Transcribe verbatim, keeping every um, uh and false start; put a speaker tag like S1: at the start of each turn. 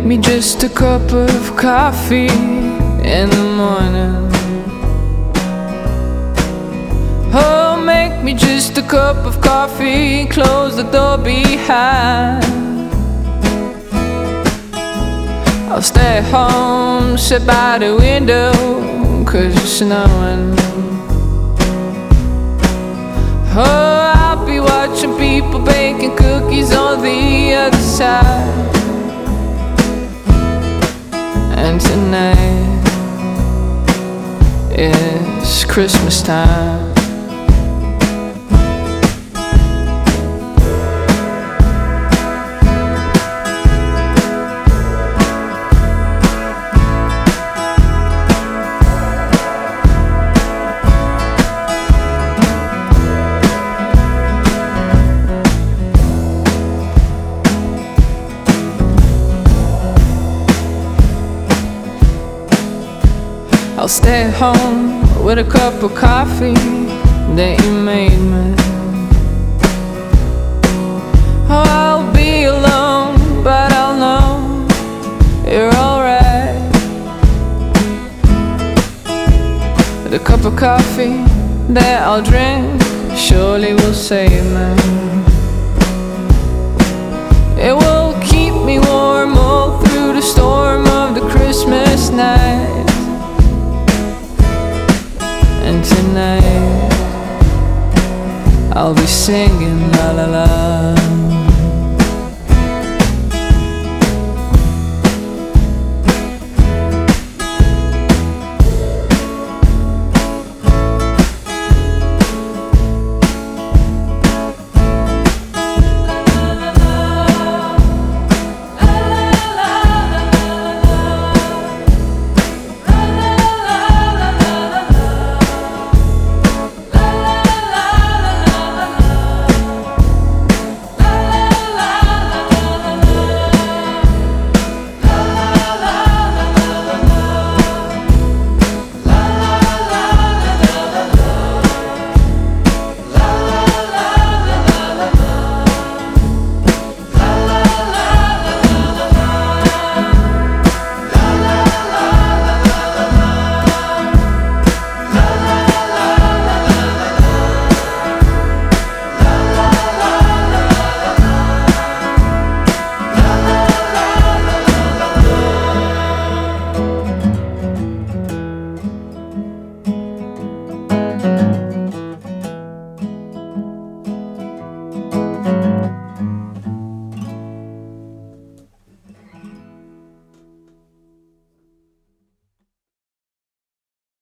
S1: me just a cup of coffee in the morning. Oh, make me just a cup of coffee, close the door behind. I'll stay home, sit by the window, 'cause it's snowing. Oh, I'll be watching people baking cookies on the other side. And tonight is Christmas time. I'll stay home with a cup of coffee that you made me. Oh, I'll be alone, but I'll know you're alright. The cup of coffee that I'll drink surely will save me. It will keep me warm all through the storm of the Christmas night. And tonight I'll be singing la la la.